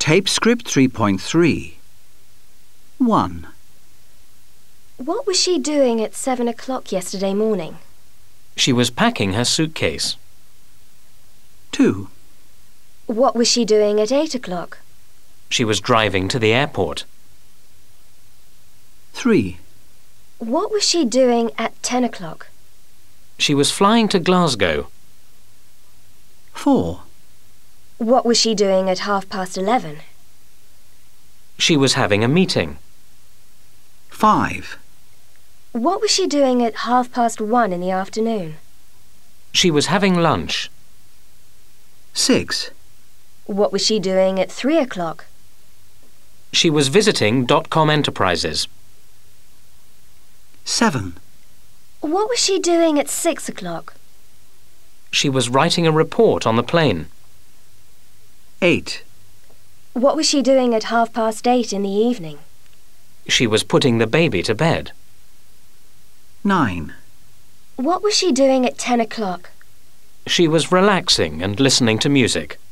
Tape script 3.3. 1. What was she doing at 7 o'clock yesterday morning? She was packing her suitcase. 2. What was she doing at 8 o'clock? She was driving to the airport. 3. What was she doing at 10 o'clock? She was flying to Glasgow. 4. What was she doing at 11:30? She was having a meeting. 5. What was she doing at 1:30 in the afternoon? She was having lunch. 6. What was she doing at 3 o'clock? She was visiting .com Enterprises. 7. What was she doing at 6 o'clock? She was writing a report on the plane. 8. What was she doing at 8:30 in the evening? She was putting the baby to bed. 9. What was she doing at 10 o'clock? She was relaxing and listening to music.